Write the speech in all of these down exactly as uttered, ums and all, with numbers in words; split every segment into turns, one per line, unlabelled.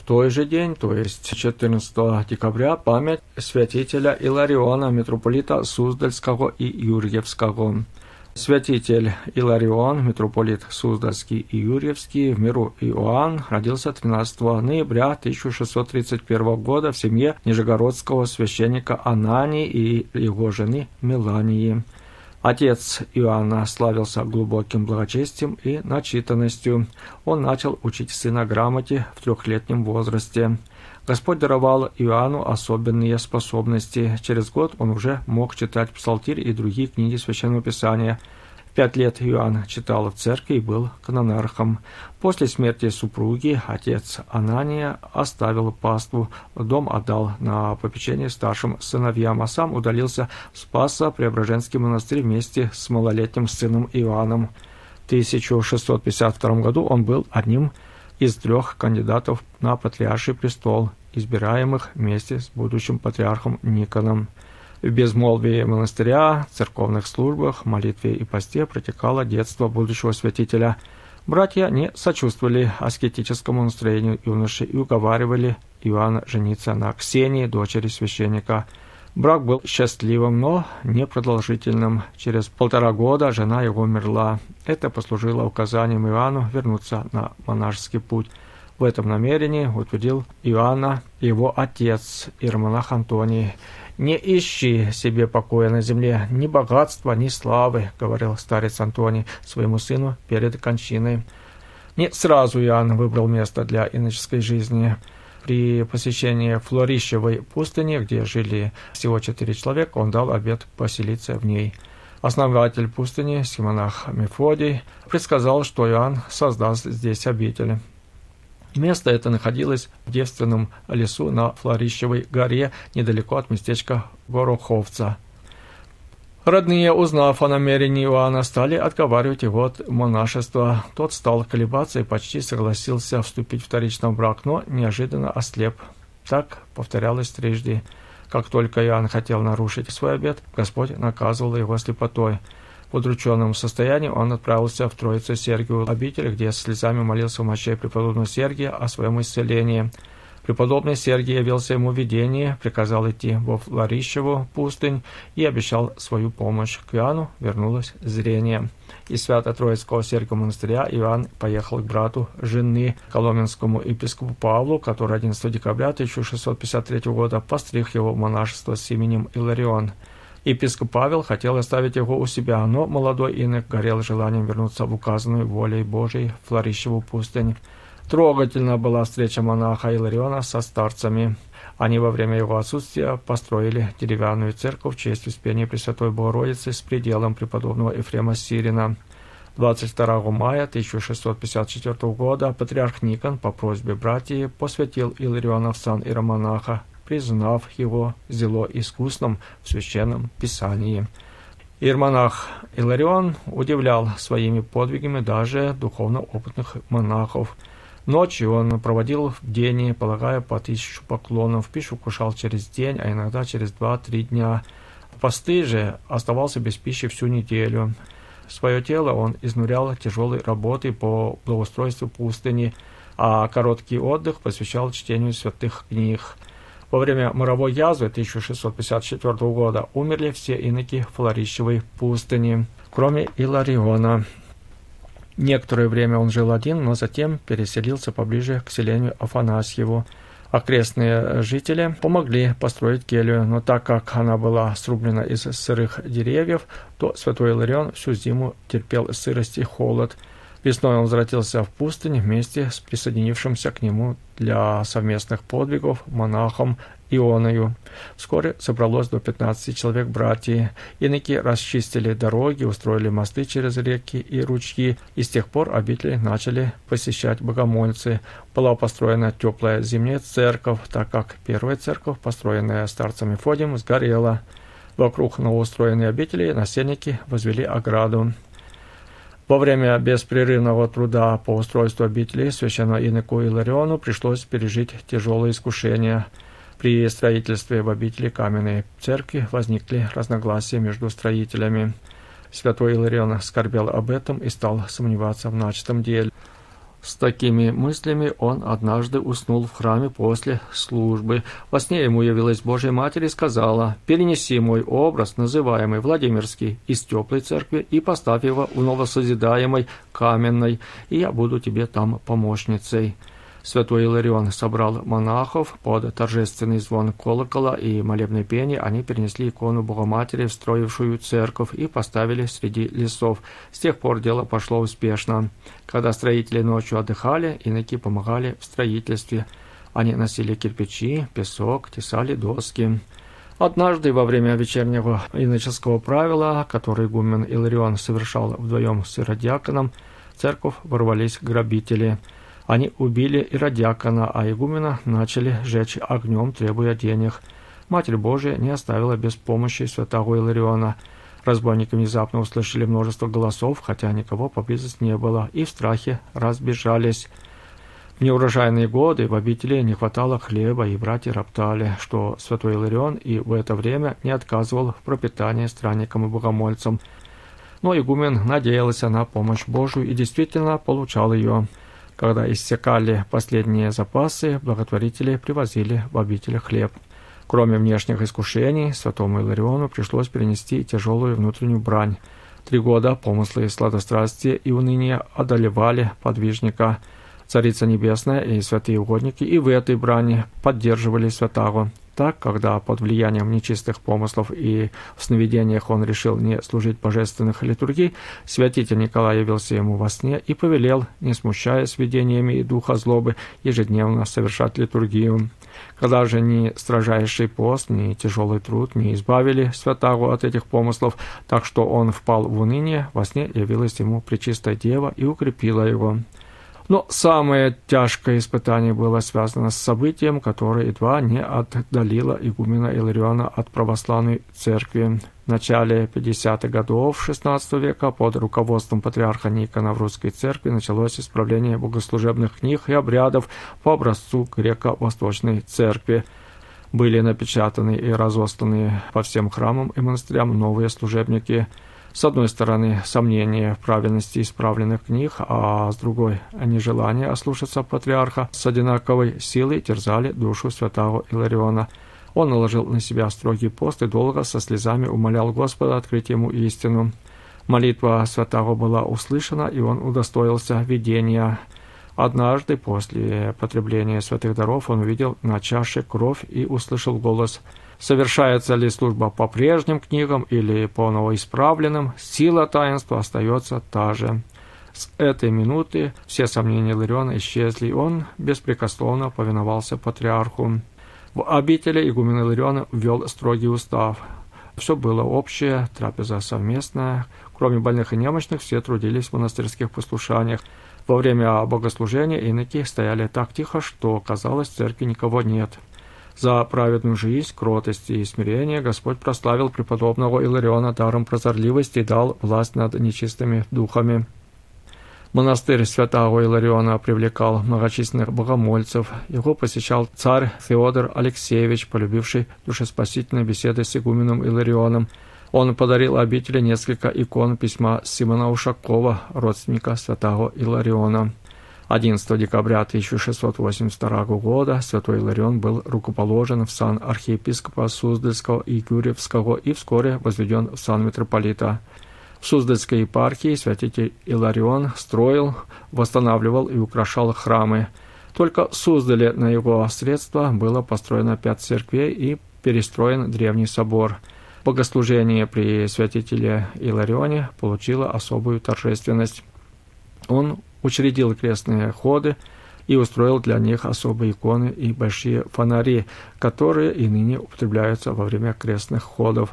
той же день, то есть четырнадцатого декабря, память святителя Илариона, митрополита Суздальского и Юрьевского. Святитель Иларион, митрополит Суздальский и Юрьевский, в миру Иоанн, родился тринадцатого ноября тысяча шестьсот тридцать первого года в семье нижегородского священника Анании и его жены Мелании. Отец Иоанна славился глубоким благочестием и начитанностью. Он начал учить сына грамоте в трехлетнем возрасте. Господь даровал Иоанну особенные способности. Через год он уже мог читать псалтирь и другие книги Священного Писания. В пять лет Иоанн читал в церкви и был канонархом. После смерти супруги отец Анания оставил паству, дом отдал на попечение старшим сыновьям, а сам удалился в Спасо-Преображенский монастырь вместе с малолетним сыном Иоанном. В тысяча шестьсот пятьдесят втором году он был одним из трех кандидатов на патриарший престол, избираемых вместе с будущим патриархом Никоном. В безмолвии монастыря, церковных службах, молитве и посте протекало детство будущего святителя. Братья не сочувствовали аскетическому настроению юноши и уговаривали Иоанна жениться на Ксении, дочери священника. Брак был счастливым, но непродолжительным. Через полтора года жена его умерла. Это послужило указанием Иоанну вернуться на монашеский путь. В этом намерении утвердил Иоанна его отец, иеромонах Антоний. «Не ищи себе покоя на земле, ни богатства, ни славы», — говорил старец Антоний своему сыну перед кончиной. Не сразу Иоанн выбрал место для иноческой жизни. При посещении Флорищевой пустыни, где жили всего четыре человека, он дал обет поселиться в ней. Основатель пустыни, схимонах Мефодий, предсказал, что Иоанн создаст здесь обитель. Место это находилось в девственном лесу на Флорищевой горе, недалеко от местечка Гороховца. Родные, узнав о намерении Иоанна, стали отговаривать его от монашества. Тот стал колебаться и почти согласился вступить вторично в брак, но неожиданно ослеп. Так повторялось трижды. Как только Иоанн хотел нарушить свой обет, Господь наказывал его слепотой. В удрученном состоянии он отправился в Троице-Сергию обитель, где слезами молился в мощей преподобного Сергия о своем исцелении. Преподобный Сергий явился ему в видении, приказал идти во Флорищеву пустынь и обещал свою помощь. К Иоанну вернулось зрение. Из Свято-Троицкого Сергиева монастыря Иоанн поехал к брату жены, коломенскому епископу Павлу, который одиннадцатого декабря тысяча шестьсот пятьдесят третьего года постриг его в монашество с именем Иларион. Епископ Павел хотел оставить его у себя, но молодой инок горел желанием вернуться в указанную волей Божией Флорищеву пустынь. Трогательна была встреча монаха Илариона со старцами. Они во время его отсутствия построили деревянную церковь в честь Успения Пресвятой Богородицы с пределом преподобного Ефрема Сирина. двадцать второго мая тысяча шестьсот пятьдесят четвёртого года патриарх Никон по просьбе братьев посвятил Илариона в сан иеромонаха, признав его зело искусным в Священном Писании. Иеромонах Иларион удивлял своими подвигами даже духовно опытных монахов. Ночью он проводил в бдении, полагая по тысячу поклонов, пищу кушал через день, а иногда через два-три дня. В посты же оставался без пищи всю неделю. Свое тело он изнурял тяжелой работой по благоустройству пустыни, а короткий отдых посвящал чтению святых книг. Во время моровой язвы тысяча шестьсот пятьдесят четвёртого года умерли все иноки Флорищевой пустыни, кроме Илариона. Некоторое время он жил один, но затем переселился поближе к селению Афанасьеву. Окрестные жители помогли построить келью, но так как она была срублена из сырых деревьев, то святой Иларион всю зиму терпел сырость и холод. Весной он возвратился в пустынь вместе с присоединившимся к нему для совместных подвигов монахом Ионою. Вскоре собралось до пятнадцати человек братьев. Иноки расчистили дороги, устроили мосты через реки и ручьи, и с тех пор обители начали посещать богомольцы. Была построена теплая зимняя церковь, так как первая церковь, построенная старцем Мефодием, сгорела. Вокруг новоустроенной обители насельники возвели ограду. Во время беспрерывного труда по устройству обители священному иноку Илариону пришлось пережить тяжелые искушения. При строительстве в обители каменной церкви возникли разногласия между строителями. Святой Иларион скорбел об этом и стал сомневаться в начатом деле. С такими мыслями он однажды уснул в храме после службы. Во сне ему явилась Божья Матерь и сказала: «Перенеси мой образ, называемый Владимирский, из теплой церкви и поставь его в новосозидаемой каменной, и я буду тебе там помощницей». Святой Иларион собрал монахов. Под торжественный звон колокола и молебное пение они перенесли икону Богоматери в строившую церковь и поставили среди лесов. С тех пор дело пошло успешно. Когда строители ночью отдыхали, иноки помогали в строительстве. Они носили кирпичи, песок, тесали доски. Однажды во время вечернего иноческого правила, который игумен Иларион совершал вдвоем с иродиаконом, в церковь ворвались грабители. Они убили иродиакона, а игумена начали жечь огнем, требуя денег. Матерь Божия не оставила без помощи святого Илариона. Разбойники внезапно услышали множество голосов, хотя никого поблизости не было, и в страхе разбежались. В неурожайные годы в обители не хватало хлеба, и братья роптали, что святой Иларион и в это время не отказывал в пропитании странникам и богомольцам. Но игумен надеялся на помощь Божию и действительно получал ее. Когда иссякали последние запасы, благотворители привозили в обитель хлеб. Кроме внешних искушений, святому Илариону пришлось перенести тяжелую внутреннюю брань. Три года помыслы сладострастия и уныния одолевали подвижника. Царица Небесная и святые угодники и в этой брани поддерживали святаго. Так, когда под влиянием нечистых помыслов и в сновидениях он решил не служить божественных литургий, святитель Николай явился ему во сне и повелел, не смущаясь видениями и духа злобы, ежедневно совершать литургию. Когда же ни строжайший пост, ни тяжелый труд не избавили святаго от этих помыслов, так что он впал в уныние, во сне явилась ему Пречистая Дева и укрепила его. Но самое тяжкое испытание было связано с событием, которое едва не отдалило игумена Илариона от православной церкви. В начале пятидесятых годов шестнадцатого века под руководством патриарха Никона в русской церкви началось исправление богослужебных книг и обрядов по образцу греко-восточной церкви. Были напечатаны и разосланы по всем храмам и монастырям новые служебники. С одной стороны, сомнения в правильности исправленных книг, а с другой, нежелание ослушаться патриарха с одинаковой силой терзали душу святого Илариона. Он наложил на себя строгий пост и долго со слезами умолял Господа открыть ему истину. Молитва святого была услышана, и он удостоился видения. Однажды, после потребления святых даров, он увидел на чаше кровь и услышал голос: «Совершается ли служба по прежним книгам или по новоисправленным, сила таинства остается та же». С этой минуты все сомнения Илариона исчезли, и он беспрекословно повиновался патриарху. В обители игумен Иларион ввел строгий устав. Все было общее, трапеза совместная. Кроме больных и немощных, все трудились в монастырских послушаниях. Во время богослужения иноки стояли так тихо, что, казалось, в церкви никого нет. За праведную жизнь, кротость и смирение Господь прославил преподобного Илариона даром прозорливости и дал власть над нечистыми духами. Монастырь святого Илариона привлекал многочисленных богомольцев. Его посещал царь Феодор Алексеевич, полюбивший душеспасительные беседы с игуменом Иларионом. Он подарил обители несколько икон письма Симона Ушакова, родственника святого Илариона. одиннадцатого декабря тысяча шестьсот восемьдесят второго года святой Иларион был рукоположен в сан архиепископа Суздальского и Юрьевского и вскоре возведен в сан митрополита. В Суздальской епархии святитель Иларион строил, восстанавливал и украшал храмы. Только в Суздале на его средства было построено пять церквей и перестроен древний собор. Богослужение при святителе Иларионе получило особую торжественность. Он учредил крестные ходы и устроил для них особые иконы и большие фонари, которые и ныне употребляются во время крестных ходов.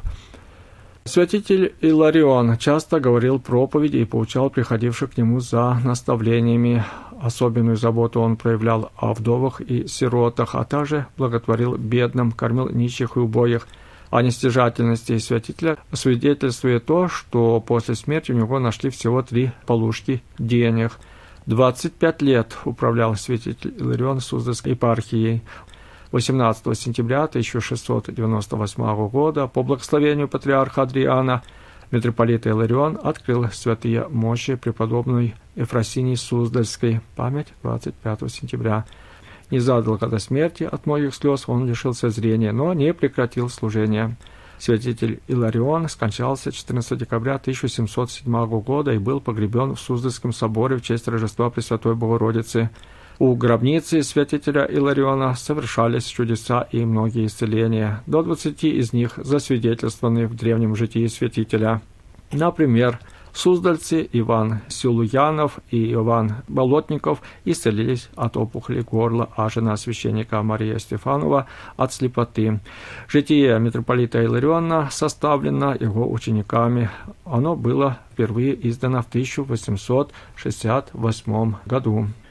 Святитель Иларион часто говорил проповеди и поучал приходивших к нему за наставлениями. Особенную заботу он проявлял о вдовах и сиротах, а также благотворил бедным, кормил нищих и убогих. О нестяжательности святителя свидетельствует то, что после смерти у него нашли всего три полушки денег. двадцать пять лет управлял святитель Иларион Суздальской епархией. восемнадцатого сентября тысяча шестьсот девяносто восьмого года по благословению патриарха Адриана митрополит Иларион открыл святые мощи преподобной Ефросиний Суздальский, память двадцать пятого сентября. Незадолго до смерти от многих слез он лишился зрения, но не прекратил служение. Святитель Иларион скончался четырнадцатого декабря тысяча семьсот седьмого года и был погребен в Суздальском соборе в честь Рождества Пресвятой Богородицы. У гробницы святителя Илариона совершались чудеса и многие исцеления. До двадцати из них засвидетельствованы в древнем житии святителя. Например, суздальцы Иван Силуянов и Иван Болотников исцелились от опухоли горла, а жена священника Мария Стефанова от слепоты. Житие митрополита Илариона составлено его учениками. Оно было впервые издано в тысяча восемьсот шестьдесят восьмом году.